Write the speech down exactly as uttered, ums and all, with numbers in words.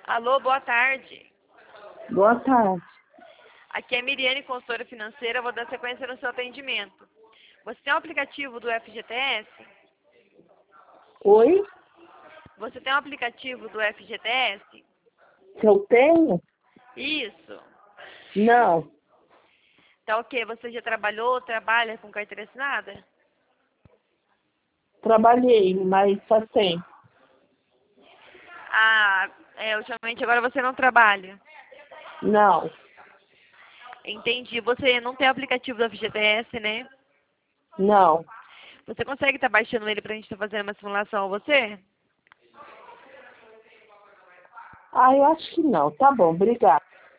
Alô, boa tarde. Boa tarde. Aqui é a Miriane, consultora financeira. Vou dar sequência no seu atendimento. Você tem um aplicativo do F G T S? Oi? Você tem um aplicativo do F G T S? Se eu tenho? Isso. Não. Tá ok. Você já trabalhou ou trabalha com carteira assinada? Trabalhei, mas faz tempo. Ah, é, ultimamente agora você não trabalha. Não. Entendi. Você não tem o aplicativo do F G T S, né? Não. Você consegue estar baixando ele pra gente estar fazendo uma simulação a você? Ah, eu acho que não. Tá bom, obrigada.